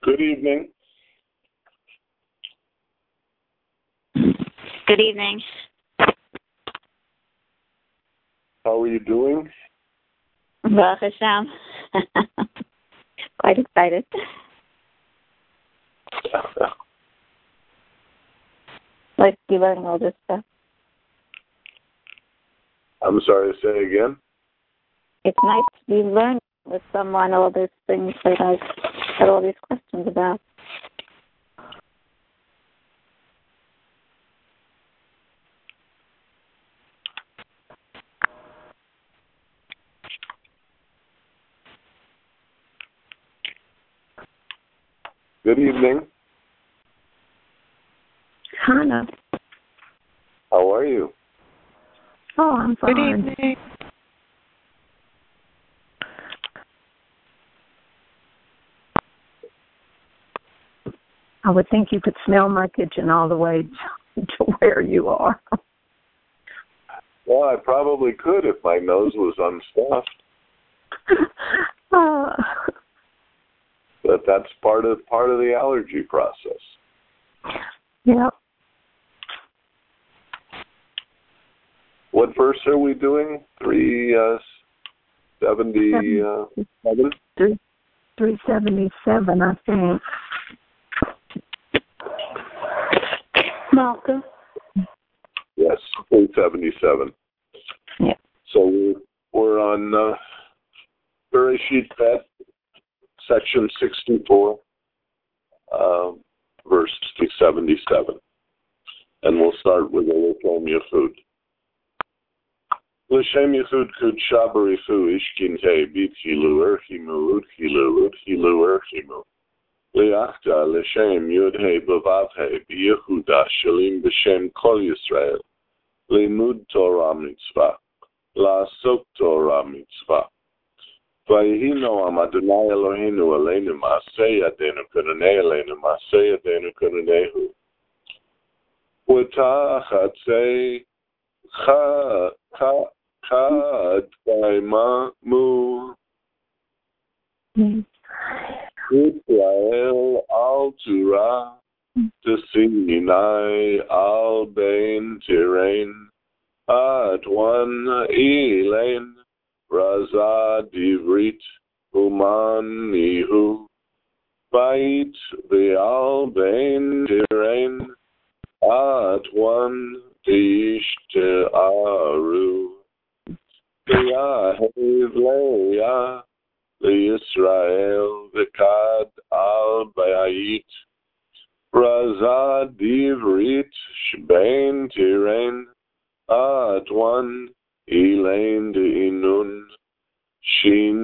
Good evening. Good evening. How are you doing? Baruch Hashem. Quite excited. Like to be learning all this stuff. I'm sorry, say again? It's nice to be learning with someone all these things that I've had all these questions about. Good evening. Hannah. How are you? Oh, I'm fine. Good evening. I would think you could smell my kitchen all the way to where you are. Well, I probably could if my nose was unstuffed. But that's part of the allergy process. Yep. What verse are we doing? 377? 377, I think. Malcolm. Yes, 377. Yeah. So we're on Bereshit Bet, section 64, verse 77. And we'll start with a L'Shem Yechud. L'Shem Yechud Kudsha Barifu Ishkinte Bitchilu Erchimu Udchilu Udchilu Erchimu Liachta L'Shem Yudhe Bavavhe B'Yehuda Shalim B'Shem Kol Yisrael Limud Torah Mitzvah La'asok Torah Mitzvah Vayehi Noam Adonai Eloheinu Aleinu Ma'aseh Yadenu Kunanei Aleinu Ma'aseh Yadenu Kunanehu V'tachatzei Chad Kaimamu Israel Al Turah T'Sinai Al Bein Tirain Ad One Elaine Raza Divrit Humanihu Bait Ve'al Bein Tirain Ad One Tishta'aru V'yahev Leah L'Yisrael V'kad Al Bayit Raza Divrit Shbein Tirain Ad One Elaine De'inun Shin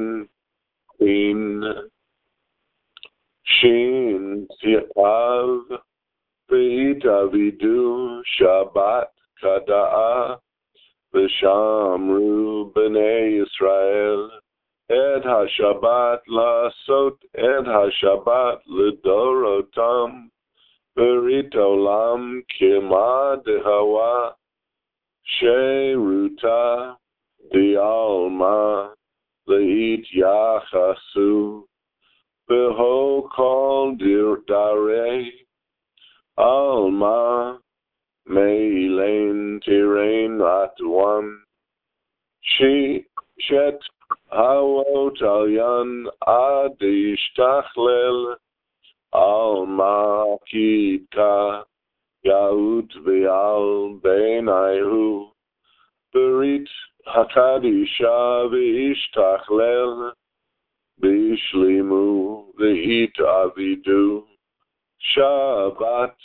Tiav Ve'ita Vidu Shabbat Kada'a V'shamru B'nei Yisrael Ed HaShabbat La'asot Ed HaShabbat L'dorotam Berit Olam Kima Dehawa Sheruta Di'alma Le'it Yachasu Beho Kol Darei Alma Meilein Tirain Atwan Shet Hawot Alyan Adishtachlel Alma Kidka Yaut Ve'al Beinaihu Berit Hakadisha Ve'ishtachlel Bishlimu Ve'it Avidu Shabbat.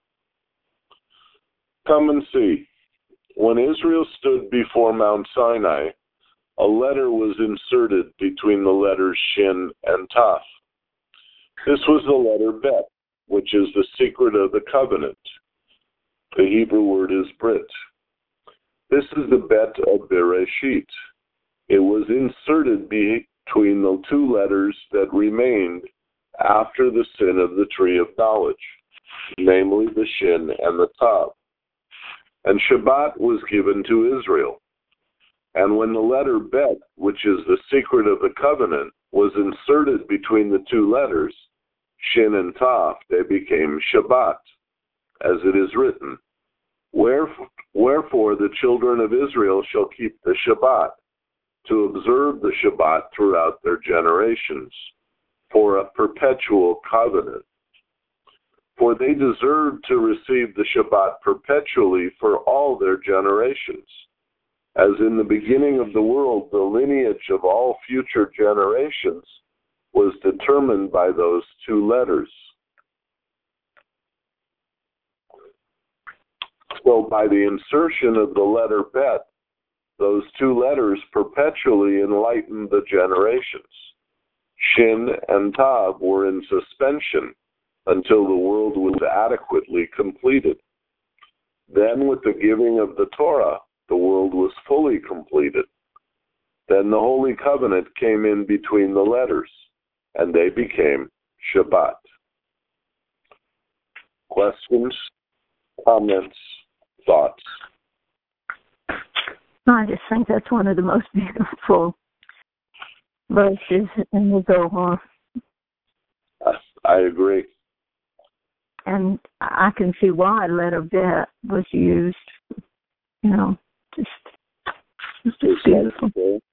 Come and see. When Israel stood before Mount Sinai, a letter was inserted between the letters Shin and Taf. This was the letter Bet, which is the secret of the covenant. The Hebrew word is Brit. This is the Bet of Bereshit. It was inserted between the two letters that remained after the sin of the tree of knowledge, namely the Shin and the Tav. And Shabbat was given to Israel. And when the letter Bet, which is the secret of the covenant, was inserted between the two letters, Shin and Taf, they became Shabbat, as it is written, Wherefore the children of Israel shall keep the Shabbat, to observe the Shabbat throughout their generations, for a perpetual covenant. For they deserve to receive the Shabbat perpetually for all their generations. As in the beginning of the world, the lineage of all future generations was determined by those two letters. So by the insertion of the letter Bet, those two letters perpetually enlightened the generations. Shin and Tav were in suspension until the world was adequately completed. Then with the giving of the Torah, the world was fully completed. Then the Holy Covenant came in between the letters, and they became Shabbat. Questions, comments, thoughts? I just think that's one of the most beautiful verses in the Zohar. I agree. And I can see why letter Bet was used. You know, just beautiful.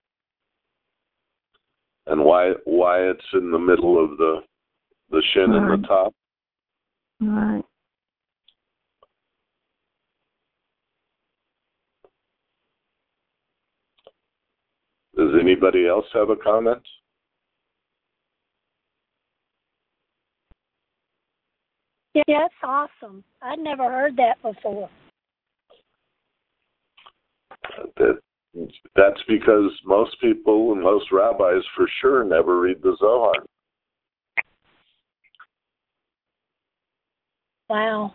And why it's in the middle of the Shin and the top? Right. Does anybody else have a comment? Yeah, that's awesome. I'd never heard that before. That's because most people and most rabbis for sure never read the Zohar. Wow.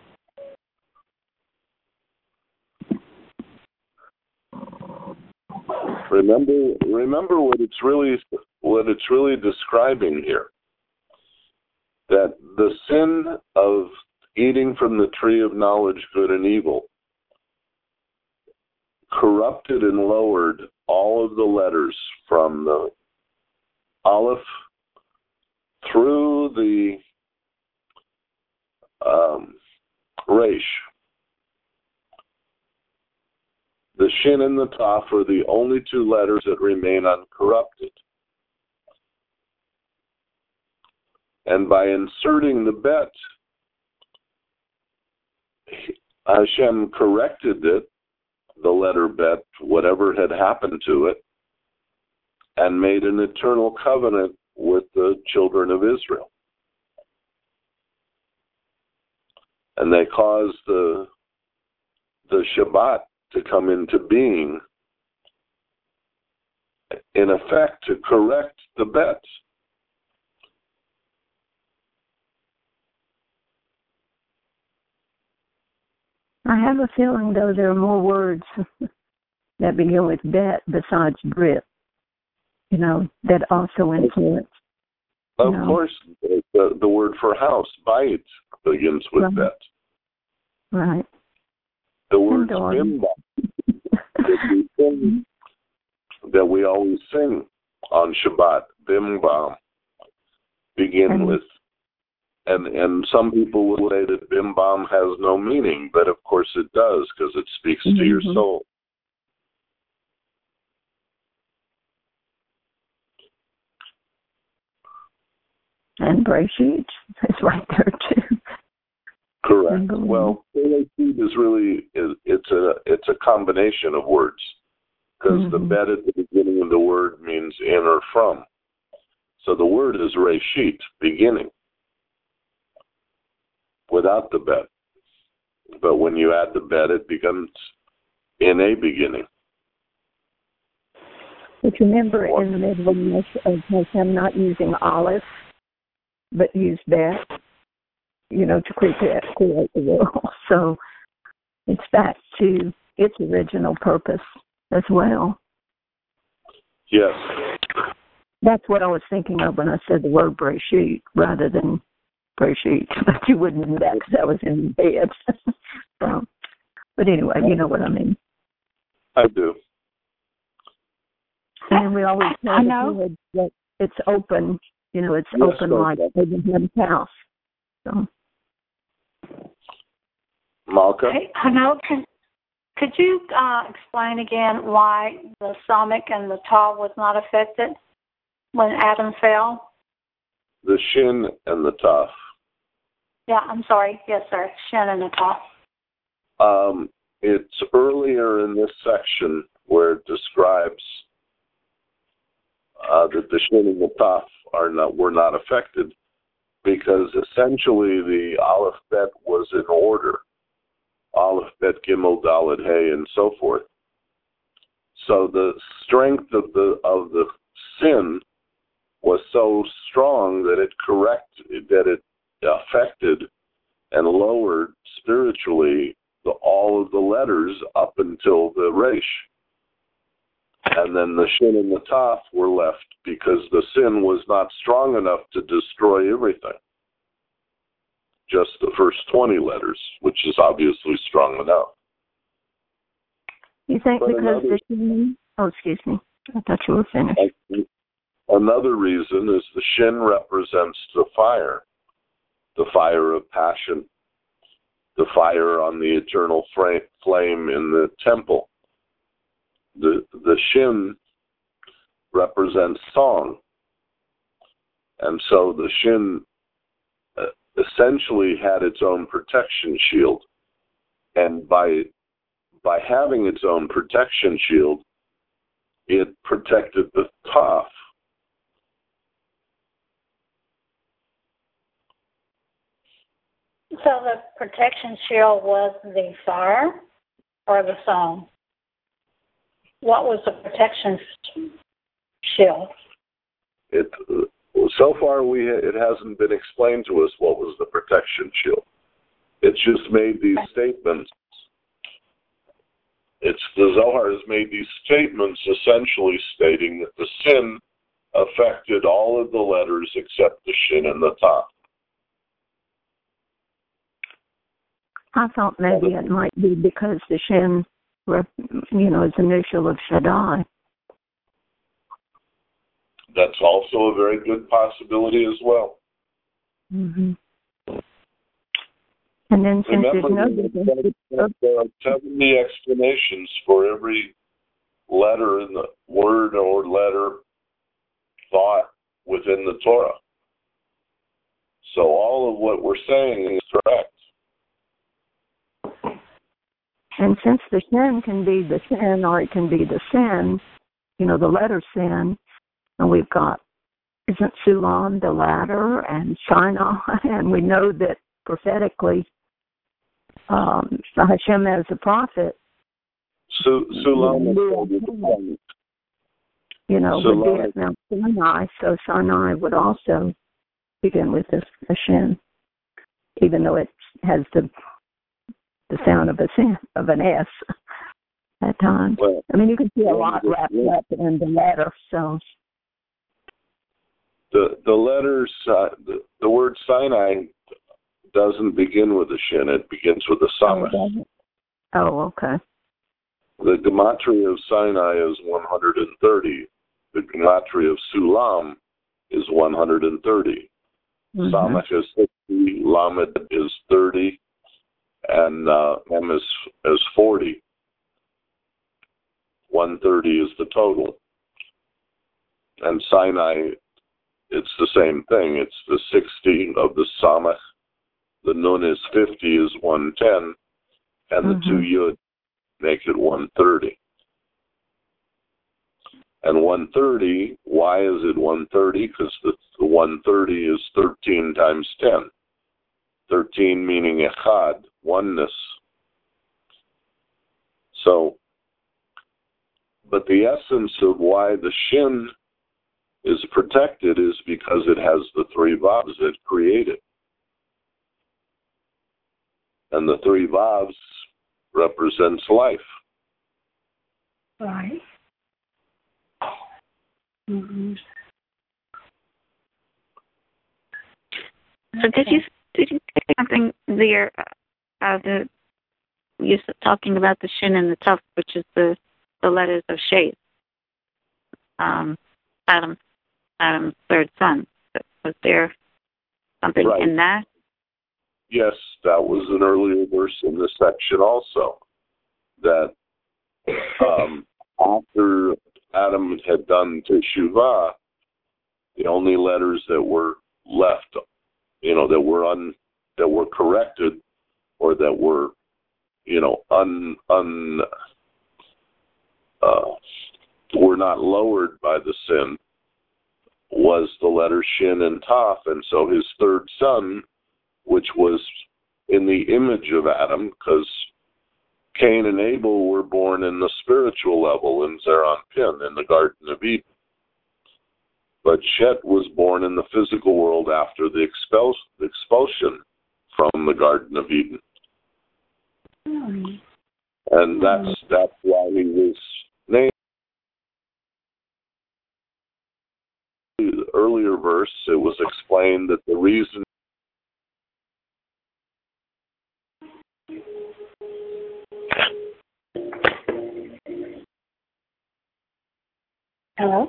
Remember what it's really describing here. That the sin of eating from the tree of knowledge, good and evil, corrupted and lowered all of the letters from the Aleph through the Resh. The Shin and the Taf are the only two letters that remain uncorrupted. And by inserting the Bet, Hashem corrected it, the letter Bet, whatever had happened to it, and made an eternal covenant with the children of Israel. And they caused the Shabbat to come into being, in effect, to correct the Bet. I have a feeling, though, there are more words that begin with Bet besides Brit, you know, that also influence. Of course, the word for house, Bayit, begins with Bet. Right. The words Bimba that we always sing on Shabbat, Bimba, begin with. And some people would say that Bim Bam has no meaning, but of course it does, because it speaks to your soul. And Breshit is right there too. Correct. Well, Breshit is really it's a combination of words, because the Bet at the beginning of the word means in or from. So the word is Reshit, beginning, without the Bet. But when you add the Bet, it becomes in a beginning. But remember, in the middle of Hashem not using Aleph, but use Bet, you know, to create the world. So it's back to its original purpose as well. Yes. That's what I was thinking of when I said the word Breshit rather than Breshit. But you wouldn't know that because that was in bed. But anyway, you know what I mean. I do. And we always know that it's open. You know, it's open like Abraham's house. So, Malka? Hey, Hanel, could you explain again why the Samach and the Tav was not affected when Adam fell? The Shin and the Taf. Yeah, I'm sorry. Yes, sir. Shin and the Tav. It's earlier in this section where it describes that the Shin and the Taf were not affected, because essentially the Aleph Bet was in order. Aleph Bet Gimel Dalet Hey and so forth. So the strength of the sin was so strong that it affected and lowered spiritually all of the letters up until the Resh. And then the Shin and the Taf were left because the sin was not strong enough to destroy everything. Just the first 20 letters, which is obviously strong enough. you think because the Shin... Oh, excuse me. I thought you were finished. Another reason is the Shin represents the fire of passion, the fire on the eternal flame in the temple. The Shin represents song. And so the Shin essentially had its own protection shield. And by having its own protection shield, it protected the Taf. So the protection shield was the fire or the song? What was the protection shield? So far, it hasn't been explained to us what was the protection shield. It's just made these statements. The Zohar has made these statements essentially stating that the sin affected all of the letters except the Shin and the Taf. I thought maybe it might be because the Shin, is initial of Shaddai. That's also a very good possibility as well. Mm-hmm. And then since remember, there are 70 explanations for every letter in the word or letter thought within the Torah. So all of what we're saying is correct. And since the Shin can be the sin or it can be the sin, the letter sin, and we've got, isn't Sulam the ladder and Sinai, and we know that prophetically, Hashem as a prophet, Sulam would be at Mount Sinai, so Sinai would also begin with a Shin, even though it has the sound of an S at times. Well, you can see a lot wrapped up in the letter. So the letters, the word Sinai doesn't begin with a Shin; it begins with a Samach. Oh, okay. The gematria of Sinai is 130. The gematria of Sulam is 130. Mm-hmm. Samach is 60. Lamed is 30. And M is 40. 130 is the total. And Sinai, it's the same thing. It's the 60 of the Samach. The Nun is 50 is 110. And the two Yud make it 130. And 130, why is it 130? Because the 130 is 13 times 10. 13 meaning echad, oneness. So, but the essence of why the Shin is protected is because it has the three Vavs that create it. And the three Vavs represents life. Right. Mm-hmm. So did you say something there? You're talking about the Shin and the Tuf, which is the letters of Sheth, Adam's third son. Was there something in that? yes, that was an earlier verse in this section also, that after Adam had done Teshuvah, the only letters that were left, that were corrected, or that were, were not lowered by the sin, was the letter Shin and Taf. And so his third son, which was in the image of Adam, because Cain and Abel were born in the spiritual level in Zeron Pin, in the Garden of Eden. But Shet was born in the physical world after the expulsion from the Garden of Eden. And that's why he was named. The earlier verse, it was explained that the reason Hello?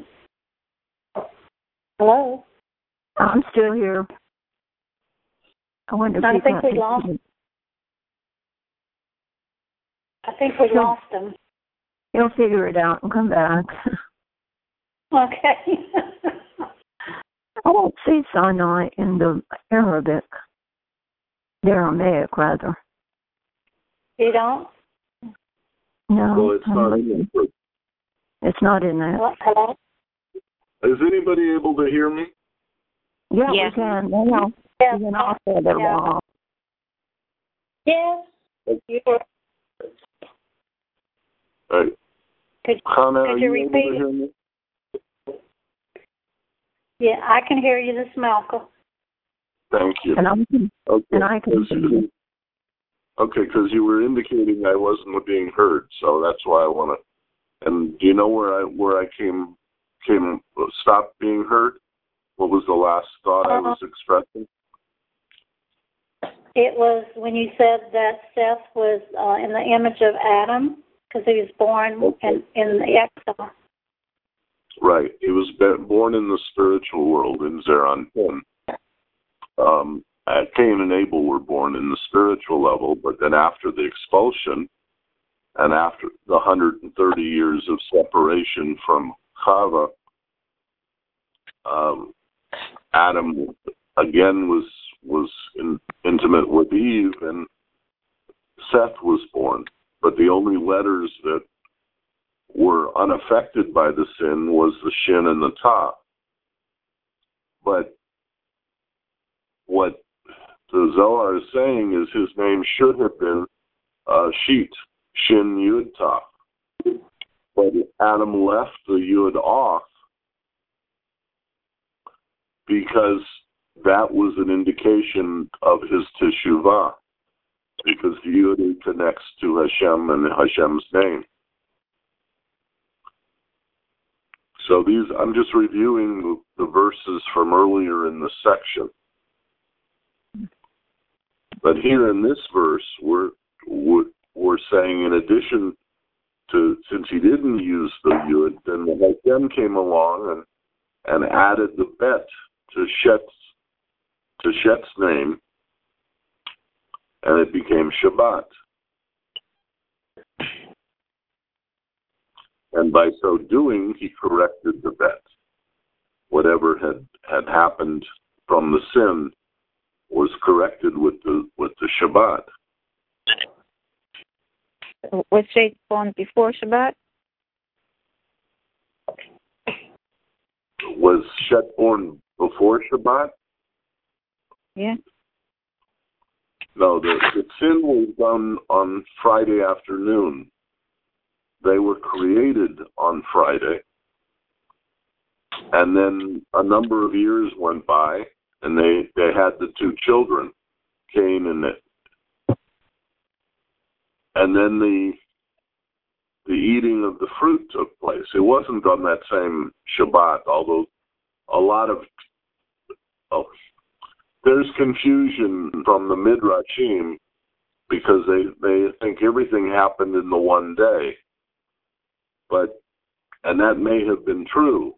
Hello? I'm still here. I wonder if I think we lost him. He'll figure it out and come back. Okay. I don't see Sinai in the Arabic. The Aramaic, rather. You don't? No. Well, it's not in there. It's not in there. Hello? Is anybody able to hear me? Yeah, Yes. we can. No. Yes. You can also they're wrong. Yes. You were. Could Hannah, are you you able repeat to hear me? Yeah, I can hear you, this Malcolm. Thank you. And I can see you. Okay, because you were indicating I wasn't being heard, so that's why I want to. And do you know where I stopped being heard? What was the last thought I was expressing? It was when you said that Seth was in the image of Adam because he was born in the exile. Right. He was born in the spiritual world in Zeron Pin. Cain and Abel were born in the spiritual level, but then after the expulsion and after the 130 years of separation from Chava, Adam again was intimate with Eve, and Seth was born. But the only letters that were unaffected by the sin was the Shin and the Ta. But what the Zohar is saying is his name should have been Sheet, Shin Yud Ta. But Adam left the Yud off because that was an indication of his Teshuvah, because the Yud connects to Hashem and Hashem's name. So I'm just reviewing the verses from earlier in the section. But here in this verse, we're saying, in addition to, since he didn't use the Yud, then Hashem came along and added the Bet to Shet's name, and it became Shabbat. And by so doing, he corrected the Bet. Whatever had happened from the sin was corrected with the Shabbat. Was Shet born before Shabbat? Was Shet born before Shabbat? Yeah. No, the sin was done on Friday afternoon. They were created on Friday. And then a number of years went by, and they had the two children, Cain and it. And then the eating of the fruit took place. It wasn't on that same Shabbat, although a lot of there's confusion from the Midrashim because they think everything happened in the one day. And that may have been true.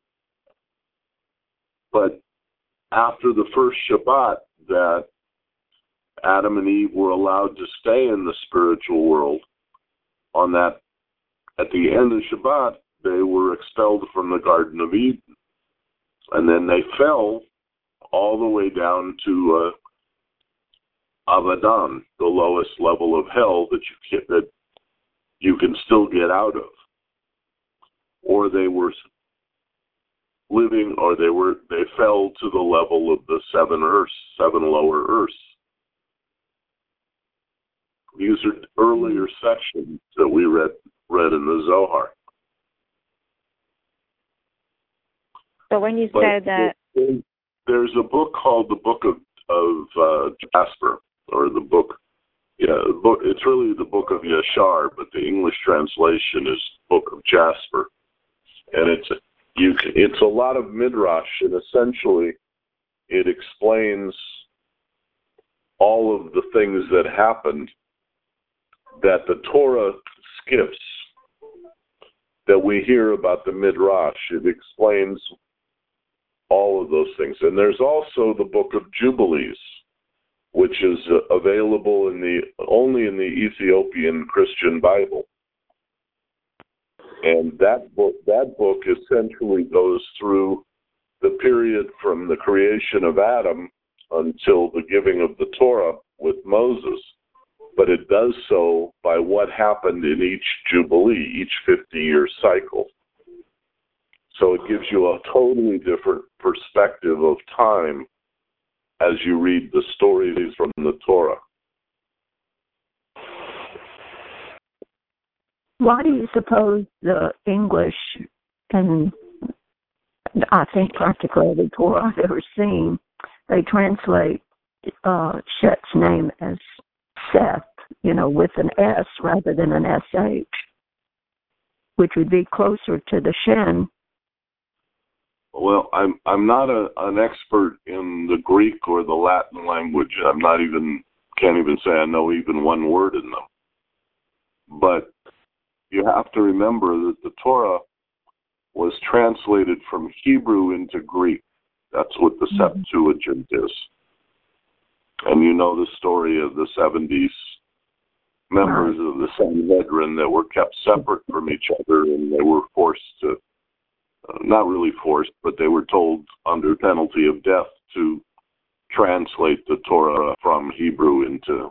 But after the first Shabbat, that Adam and Eve were allowed to stay in the spiritual world, on that, at the end of Shabbat, they were expelled from the Garden of Eden. And then they fell all the way down to Abaddon, the lowest level of hell that you can still get out of. Or they were living, or they fell to the level of the seven lower earths. These are earlier sections that we read in the Zohar. So when you said that, there's a book called the Book of Jasper, or the book. Yeah, it's really the Book of Yashar, but the English translation is Book of Jasper, and it's a lot of midrash, and essentially it explains all of the things that happened that the Torah skips, that we hear about the midrash. It explains all of those things. And there's also the Book of Jubilees, which is available only in the Ethiopian Christian Bible. And that book essentially goes through the period from the creation of Adam until the giving of the Torah with Moses. But it does so by what happened in each Jubilee, each 50-year cycle. So it gives you a totally different perspective of time as you read the stories from the Torah. Why do you suppose the English, and I think practically every Torah I've ever seen, they translate Shet's name as Seth, with an S rather than an SH, which would be closer to the Shin? Well, I'm not an expert in the Greek or the Latin language. Can't even say I know even one word in them. But you have to remember that the Torah was translated from Hebrew into Greek. That's what the Septuagint is. And you know the story of the 70 members of the Sanhedrin that were kept separate from each other, and they were forced to, not really forced, but they were told under penalty of death to translate the Torah from Hebrew into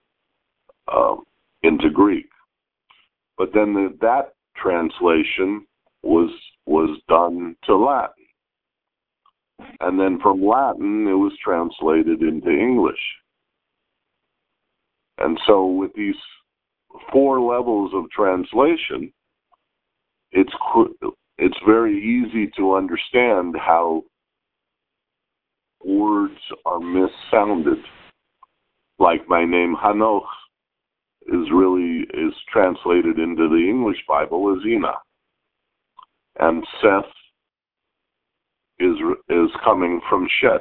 Greek. But then that translation was done to Latin. And then from Latin, it was translated into English. And so with these 4 levels of translation, it's very easy to understand how words are missounded. Like my name, Hanoch, is translated into the English Bible as Enoch. And Seth is coming from Shet.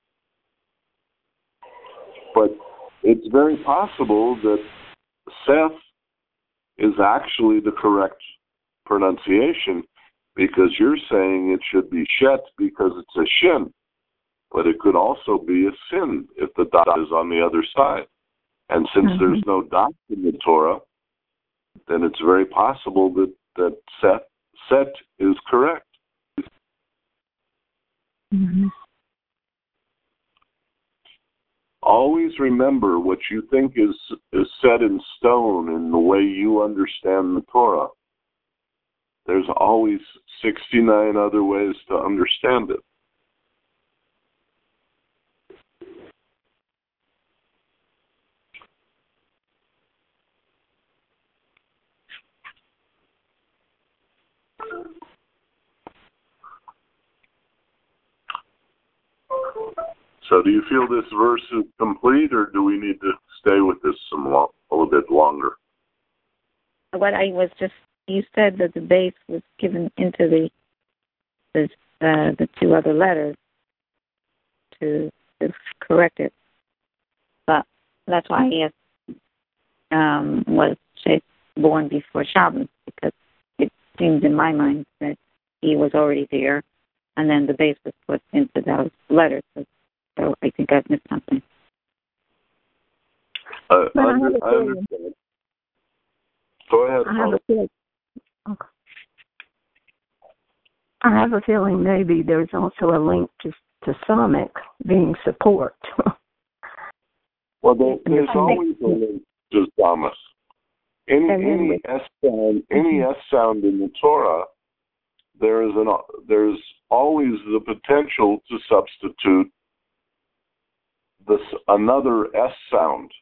But it's very possible that Seth is actually the correct pronunciation, because you're saying it should be Shet because it's a Shin. But it could also be a Sin if the dot is on the other side. And since there's no dot in the Torah, then it's very possible that Set is correct. Mm-hmm. Always remember what you think is set in stone in the way you understand the Torah. There's always 69 other ways to understand it. So do you feel this verse is complete, or do we need to stay with this a little bit longer? What I was just, you said that the base was given into the 2 other letters to correct it. But that's why I asked, was Shet born before Shabbos? Because it seems in my mind that he was already there, and then the base was put into those letters. So I think I've missed something. I understand. Go ahead, I have a feeling maybe there's also a link to Samic being support. Well, there's always a link to Samas. Any S sound in the Torah, there's always the potential to substitute another S sound.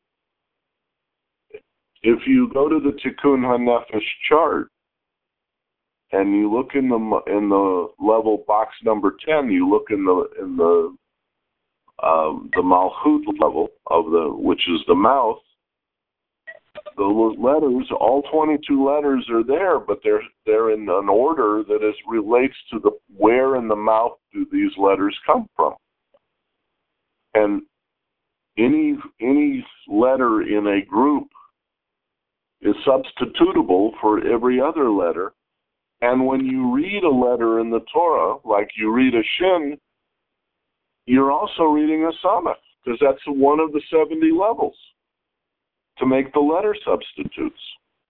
If you go to the Tikkun HaNefesh chart and you look in the level box number 10, you look in the Malchut level which is the mouth. The letters, all 22 letters are there, but they're in an order that relates to where in the mouth do these letters come from. And any letter in a group is substitutable for every other letter. And when you read a letter in the Torah, like you read a Shin, you're also reading a Samach, because that's one of the 70 levels to make the letter substitutes.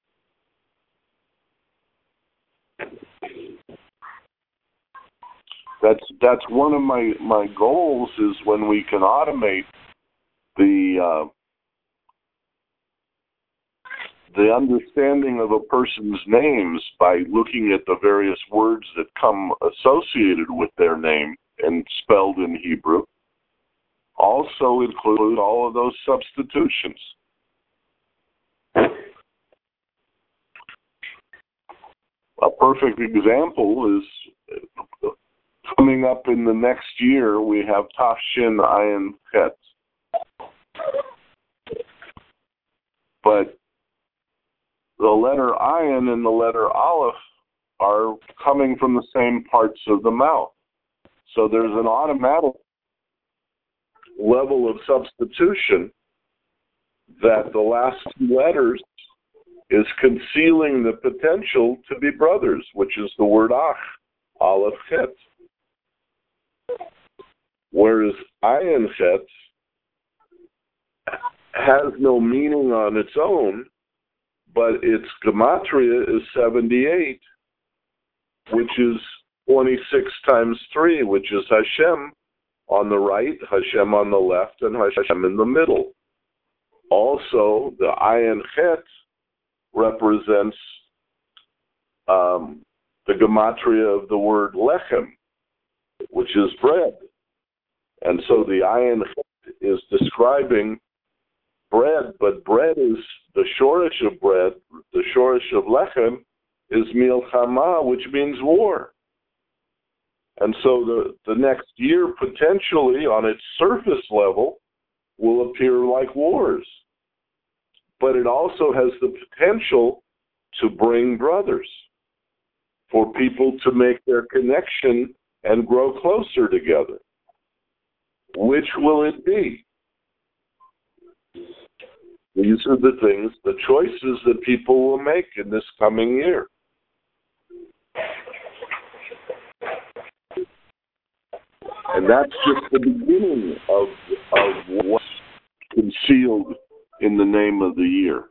That's one of my goals, is when we can automate the understanding of a person's names by looking at the various words that come associated with their name and spelled in Hebrew, also include all of those substitutions. A perfect example is coming up in the next year. We have Taf Shin Ayin Chet. But the letter Ayin and the letter Aleph are coming from the same parts of the mouth. So there's an automatic level of substitution that the last two letters is concealing the potential to be brothers, which is the word Ach, Aleph Chet. Whereas Ayin Chet has no meaning on its own, but its gematria is 78, which is 26 times 3, which is Hashem on the right, Hashem on the left, and Hashem in the middle. Also, the Ayin Chet represents the gematria of the word lechem, which is bread. And so the Ayin Chet is describing bread, but bread is the shorish of bread. The shorish of lechem is milchama, which means war. And so the next year, potentially, on its surface level, will appear like wars. But it also has the potential to bring brothers, for people to make their connection and grow closer together. Which will it be? These are the things, the choices that people will make in this coming year. And that's just the beginning of what's concealed in the name of the year.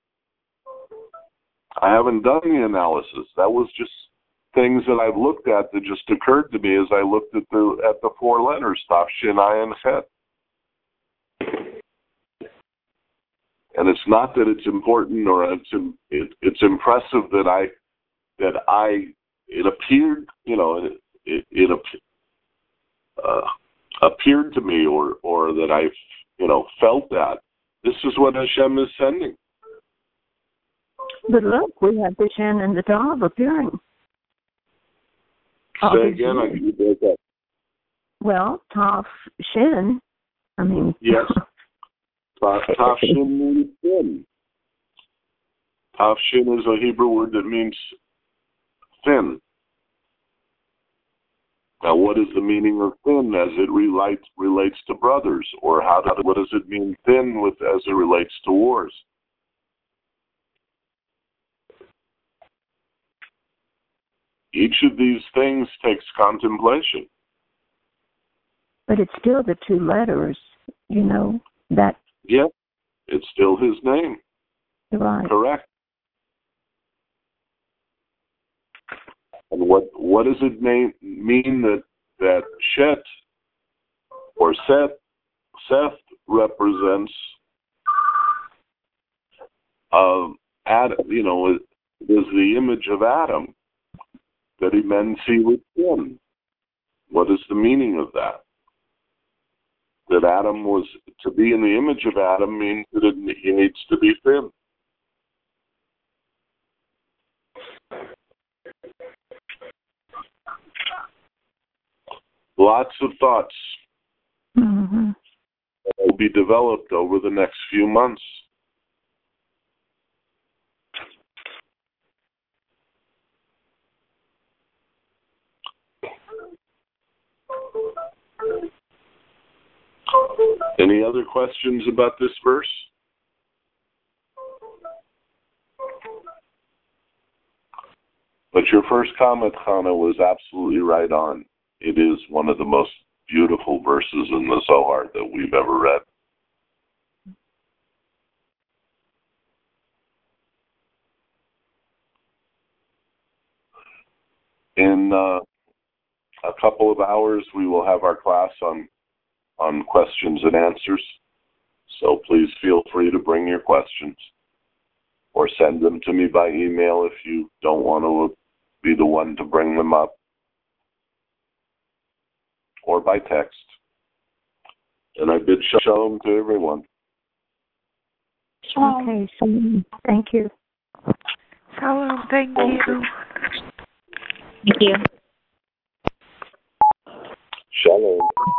I haven't done the analysis. That was just things that I've looked at that just occurred to me as I looked at the four letters, Taf Shin Ayin Chet. And it's not that it's important or it's impressive that it appeared, it appeared to me or that I, felt that. This is what Hashem is sending. But look, we have the Shin and the Tav appearing. Say again, I can break that. Well, Tav Shin, Yes. Tav Shin means thin. Tav Shin is a Hebrew word that means thin. Now, what is the meaning of thin as it relates to brothers? Or what does it mean thin as it relates to wars? Each of these things takes contemplation. But it's still the two letters, that. Yep. It's still his name. Right. Correct. And what does it mean that Shet or Seth represents Adam, is the image of Adam that he men see with sin. What is the meaning of that? That Adam was to be in the image of Adam means that he needs to be thin. Lots of thoughts will be developed over the next few months. Any other questions about this verse? But your first comment, Chana, was absolutely right on. It is one of the most beautiful verses in the Zohar that we've ever read. In a couple of hours, we will have our class on questions and answers. So please feel free to bring your questions or send them to me by email if you don't want to be the one to bring them up, or by text. And I bid shalom to everyone. Okay, so thank you. Shalom, thank you. Thank you. Shalom.